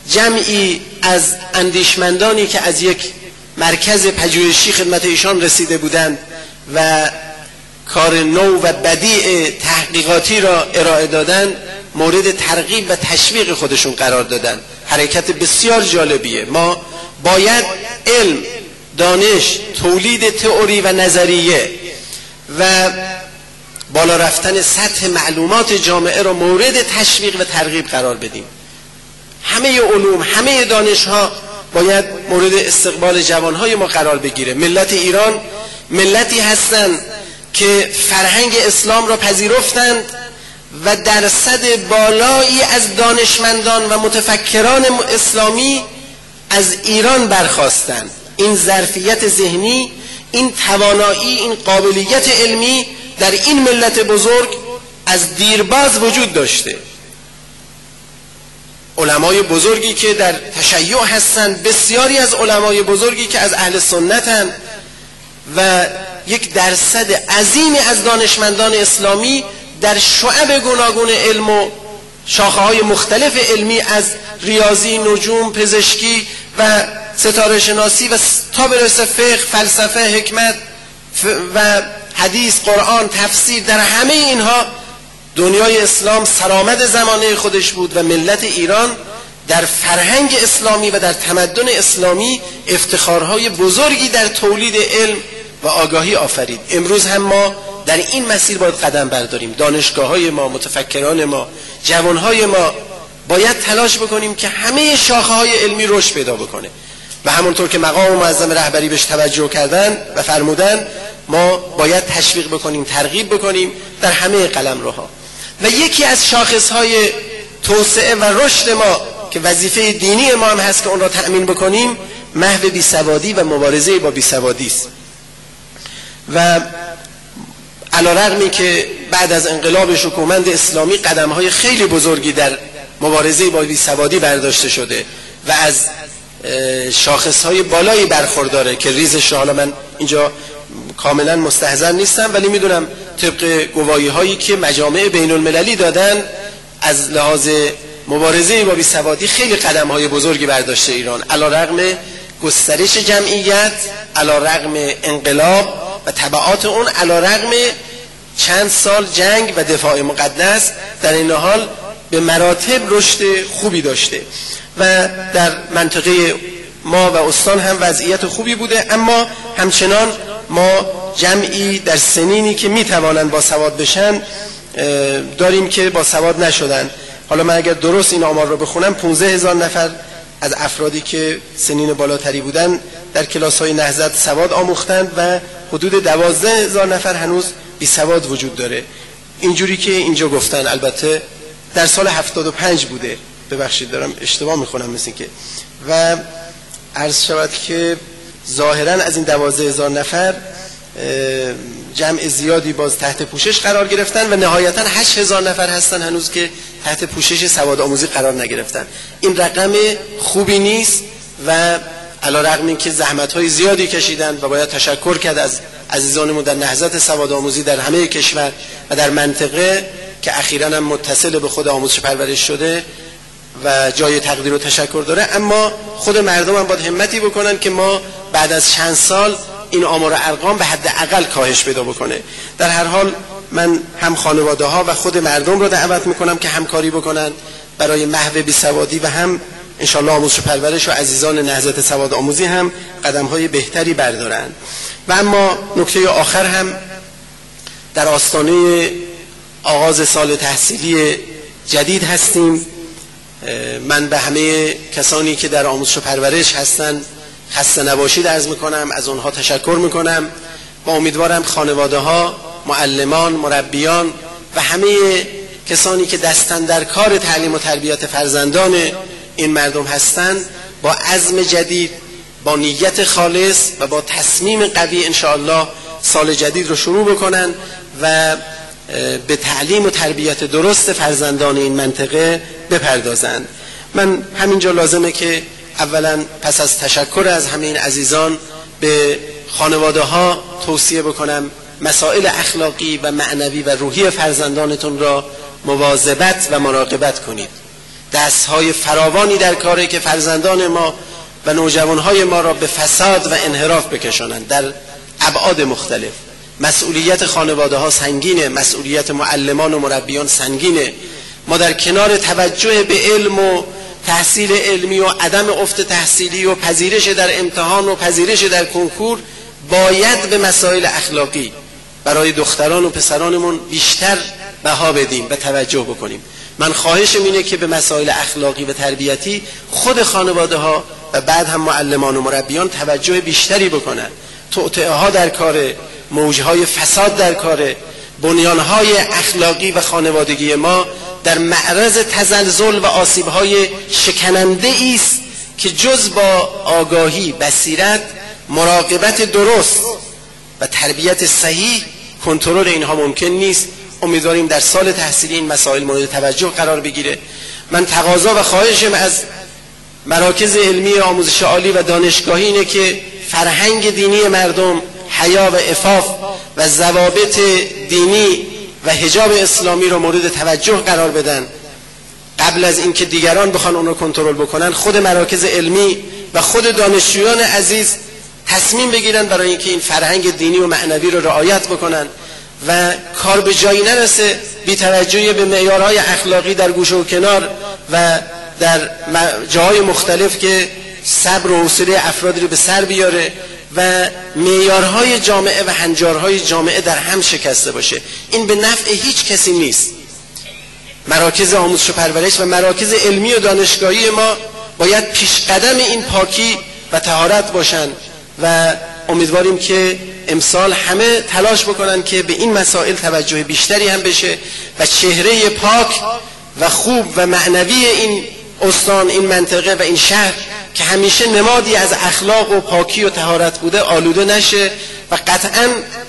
جمعی از اندیشمندانی که از یک مرکز پژوهشی خدمت ایشان رسیده بودند و کار نو و بدیع تحقیقاتی را ارائه دادند مورد ترغیب و تشویق خودشون قرار دادن. حرکت بسیار جالبیه. ما باید علم، دانش، تولید تئوری و نظریه و بالا رفتن سطح معلومات جامعه را مورد تشویق و ترغیب قرار بدیم. همه علوم، همه دانش ها باید مورد استقبال جوانهای ما قرار بگیره. ملت ایران ملتی هستند که فرهنگ اسلام را پذیرفتند و درصد بالایی از دانشمندان و متفکران اسلامی از ایران برخاستند. این ظرفیت ذهنی، این توانایی، این قابلیت علمی در این ملت بزرگ از دیرباز وجود داشته. علمای بزرگی که در تشیع هستند، بسیاری از علمای بزرگی که از اهل سنتند و یک درصد عظیمی از دانشمندان اسلامی در شعب گوناگون علم و شاخه‌های مختلف علمی از ریاضی، نجوم، پزشکی و ستاره شناسی و تا برسه فقه، فلسفه، حکمت و حدیث، قرآن، تفسیر، در همه اینها دنیای اسلام سرآمد زمانه خودش بود و ملت ایران در فرهنگ اسلامی و در تمدن اسلامی افتخارهای بزرگی در تولید علم و آگاهی آفرید. امروز هم ما در این مسیر باید قدم برداریم. دانشگاه‌های ما، متفکران ما، جوانهای ما باید تلاش بکنیم که همه شاخه‌های علمی رشد پیدا بکنه و همونطور که مقام معظم رهبری بهش توجه کردن و فرمودن ما باید تشویق بکنیم، ترغیب بکنیم در همه قلمروها. و یکی از شاخص‌های توسعه و رشد ما که وظیفه دینی ما هم هست که اون را تأمین بکنیم، محو بیسوادی و مبارزه با بیسوادی است. و علی‌رغمی که بعد از انقلاب شکوهمند اسلامی قدم‌های خیلی بزرگی در مبارزه با بیسوادی برداشته شده و از شاخص‌های بالایی برخورداره که ریزش، حالا من اینجا کاملا مستحضر نیستم ولی میدونم طبق گواهی‌هایی که مجامع بین‌المللی دادن از لحاظ مبارزه با بیسوادی خیلی قدم‌های بزرگی برداشته ایران، علی‌رغم گسترش جمعیت، علی‌رغم انقلاب و تبعات اون، علی‌رغم چند سال جنگ و دفاع مقدس، در این حال به مراتب رشد خوبی داشته و در منطقه ما و استان هم وضعیت خوبی بوده. اما همچنان ما جمعی در سنینی که میتوانند با سواد بشن داریم که با سواد نشدن. حالا من اگر درست این آمار رو بخونم، پانزده هزار نفر از افرادی که سنین بالاتری بودن در کلاس‌های نهضت سواد آموختند و حدود دوازده هزار نفر هنوز بی سواد وجود داره. اینجوری که اینجا گفتن، البته در سال هفتاد و پنج بوده، ببخشید دارم اشتباه میخونم مثل که، و عرض شود که ظاهرا از این دوازده هزار نفر جمع زیادی باز تحت پوشش قرار گرفتن و نهایتا هشت هزار نفر هستن هنوز که تحت پوشش سواد آموزی قرار نگرفتن. این رقم خوبی نیست و علی‌رغم اینکه زحمت‌های زیادی کشیدن و باید تشکر کرد از عزیزانمون در نهضت سواد آموزی در همه کشور و در منطقه که اخیراً هم متصل به خود آموزش پرورش شده و جای تقدیر و تشکر داره. اما خود مردم هم باید همتی بکنن که ما بعد از چند سال این آمار و ارقام به حد اقل کاهش پیدا بکنه. در هر حال من هم خانواده ها و خود مردم رو دعوت میکنم که همکاری بکنن برای محو بیسوادی و هم انشالله آموزش پرورش و عزیزان نهضت سواد آموزی هم قدم های بهتری بردارن. و اما نکته آخر هم در آستانه آغاز سال تحصیلی جدید هستیم. من به همه کسانی که در آموزش و پرورش هستن خسته نباشید عرض میکنم، از اونها تشکر میکنم و امیدوارم خانواده ها، معلمان، مربیان و همه کسانی که دستن در کار تعلیم و تربیت فرزندان این مردم هستند با عزم جدید، با نیت خالص و با تصمیم قوی انشاءالله سال جدید رو شروع بکنن و به تعلیم و تربیت درست فرزندان این منطقه بپردازند. من همینجا لازمه که اولا پس از تشکر از همه این عزیزان به خانواده ها توصیه بکنم مسائل اخلاقی و معنوی و روحی فرزندانتون را مواظبت و مراقبت کنید. دستهای فراوانی در کاره که فرزندان ما و نوجوانهای ما را به فساد و انحراف بکشانند در ابعاد مختلف. مسئولیت خانواده ها سنگینه، مسئولیت معلمان و مربیان سنگینه. ما در کنار توجه به علم و تحصیل علمی و عدم افت تحصیلی و پذیرش در امتحان و پذیرش در کنکور باید به مسائل اخلاقی برای دختران و پسرانمون بیشتر بها بدیم و توجه بکنیم. من خواهشم اینه که به مسائل اخلاقی و تربیتی خود خانواده ها و بعد هم معلمان و مربیان توجه بیشتری بکنن. توطئه ها در کاره، موجهای فساد در کاره، بنیانهای اخلاقی و خانوادگی ما در معرض تزلزل و آسیبهای شکننده است که جز با آگاهی، بصیرت، مراقبت درست و تربیت صحیح کنترل اینها ممکن نیست. امیدواریم در سال تحصیلی این مسائل مورد توجه قرار بگیره. من تقاضا و خواهشم از مراکز علمی آموزش عالی و دانشگاهی اینه که فرهنگ دینی مردم، حیا و عفاف و ضوابط دینی و حجاب اسلامی رو مورد توجه قرار بدن. قبل از اینکه دیگران بخوان اون رو کنترل بکنن، خود مراکز علمی و خود دانشجویان عزیز تصمیم بگیرن برای اینکه این فرهنگ دینی و معنوی رو رعایت بکنن و کار به جایی نرسه بی توجهی به معیارهای اخلاقی در گوشه و کنار و در جاهای مختلف که صبر و حوصله افرادی رو به سر بیاره و معیارهای جامعه و هنجارهای جامعه در هم شکسته باشه. این به نفع هیچ کسی نیست. مراکز آموزش و پرورش و مراکز علمی و دانشگاهی ما باید پیش قدم این پاکی و طهارت باشن و امیدواریم که امسال همه تلاش بکنن که به این مسائل توجه بیشتری هم بشه و چهره پاک و خوب و معنوی این استان، این منطقه و این شهر که همیشه نمادی از اخلاق و پاکی و طهارت بوده آلوده نشه و قطعاً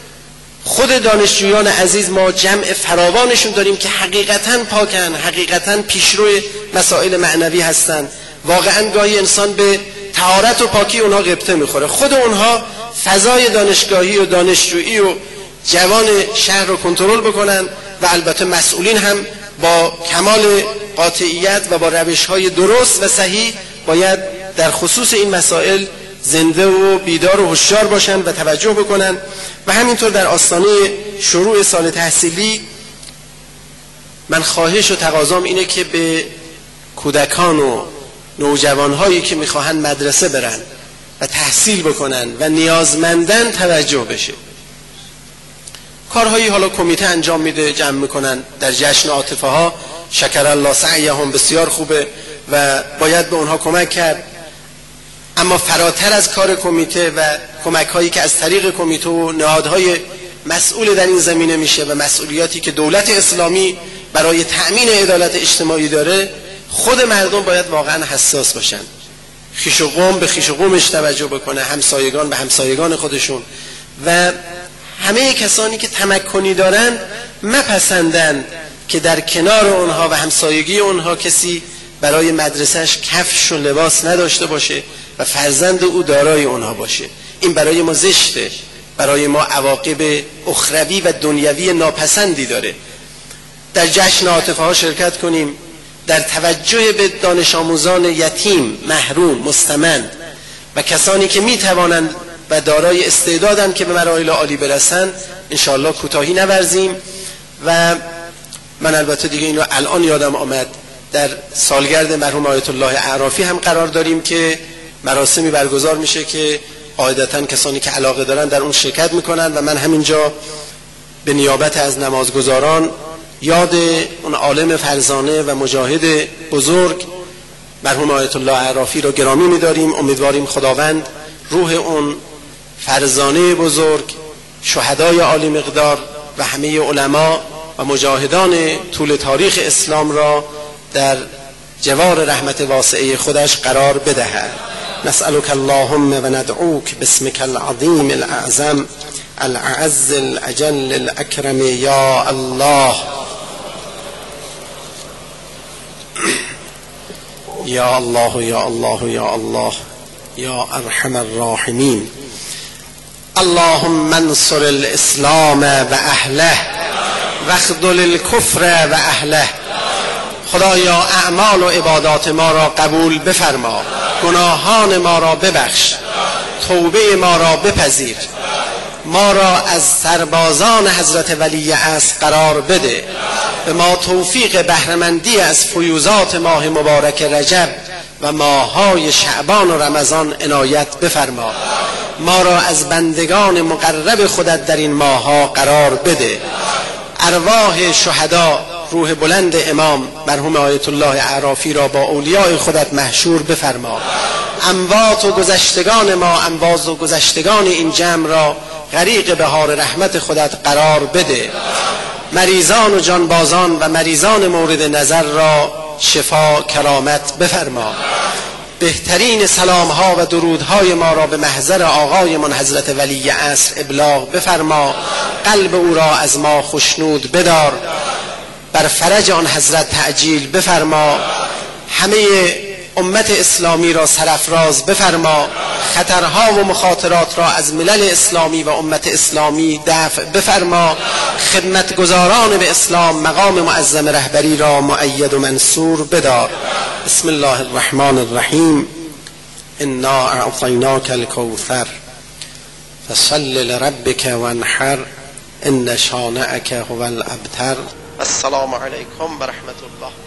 خود دانشجویان عزیز ما جمع فراوانشون داریم که حقیقتاً پاکن، حقیقتاً پیشرو مسائل معنوی هستن. واقعاً گاهی انسان به طهارت و پاکی اونها غبطه میخوره. خود اونها فضای دانشگاهی و دانشجویی و جوان شهر رو کنترل بکنن و البته مسئولین هم با کمال قاطعیت و با روش‌های درست و صحیح باید در خصوص این مسائل زنده و بیدار و هوشیار باشن و توجه بکنن. و همینطور در آستانه شروع سال تحصیلی من خواهش و تقاضام اینه که به کودکان و نوجوانهایی که میخواهن مدرسه برن و تحصیل بکنن و نیازمندن توجه بشه. کارهایی حالا کمیته انجام میده، جمع میکنن در جشن عاطفه ها، شکر الله سعیهم، بسیار خوبه و باید به اونها کمک کرد. اما فراتر از کار کمیته و کمک هایی که از طریق کمیته و نهادهای مسئول در این زمینه میشه و مسئولیاتی که دولت اسلامی برای تأمین عدالت اجتماعی داره، خود مردم باید واقعا حساس باشن. خویش و قوم به خویش و قومش توجه بکنه، همسایگان به همسایگان خودشون و همه کسانی که تمکنی دارن مپسندن که در کنار اونها و همسایگی اونها کسی برای مدرسهش کفش و لباس نداشته باشه و فرزند او دارای اونها باشه. این برای ما زشته، برای ما عواقب اخروی و دنیوی ناپسندی داره. در جشن عاطفه ها شرکت کنیم، در توجه به دانش آموزان یتیم، محروم، مستمند و کسانی که می توانند و دارای استعدادند که به مراحل عالی برسند انشاءالله کوتاهی نورزیم. و من البته دیگه اینو الان یادم آمد، در سالگرد مرحوم آیت الله اعرافی هم قرار داریم که مراسمی برگزار میشه که قاعدتاً کسانی که علاقه دارن در اون شرکت میکنن و من همینجا به نیابت از نمازگزاران یاد اون عالم فرزانه و مجاهد بزرگ مرحوم آیت الله اعرافی رو گرامی می‌داریم. امیدواریم خداوند روح اون فرزانه بزرگ، شهدای عالی مقدار و همه علما و مجاهدان طول تاریخ اسلام را در جوار رحمت واسعه خودش قرار بدهد. نسألك اللهم و ندعوك باسمك العظیم الاعظم الأعز الأجل الأكرم یا الله یا الله یا الله یا الله یا ارحم الراحمین. اللهم انصر الاسلام و اهله واخذل الكفر و اهله. خدایا اعمال و عبادات ما را قبول بفرما، گناهان ما را ببخش، توبه ما را بپذیر، ما را از سربازان حضرت ولی عصر قرار بده، به ما توفیق بهره‌مندی از فیوزات ماه مبارک رجب و ماه‌های شعبان و رمضان عنایت بفرما، ما را از بندگان مقرب خودت در این ماه‌ها قرار بده، ارواح شهدا روح بلند امام مرحوم آیت الله اعرافی را با اولیاء خودت محشور بفرما، اموات و گذشتگان ما، امواج و گذشتگان این جمع را غریق بهار رحمت خودت قرار بده، مریضان و جانبازان و مریضان مورد نظر را شفا کرامت بفرما، بهترین سلام ها و درودهای ما را به محضر آقایمان حضرت ولی عصر ابلاغ بفرما، قلب او را از ما خشنود بدار، بر فرج آن حضرت تعجیل بفرما، همه امت اسلامی را سرافراز بفرما، خطرها و مخاطرات را از ملل اسلامی و امت اسلامی دفع بفرما، خدمتگزاران به اسلام مقام معظم رهبری را مؤید و منصور بدار. بسم الله الرحمن الرحیم. انا اعطیناک الکوثر فصل لربک وانحر ان شانئک هو الابتر. السلام علیکم و رحمت الله.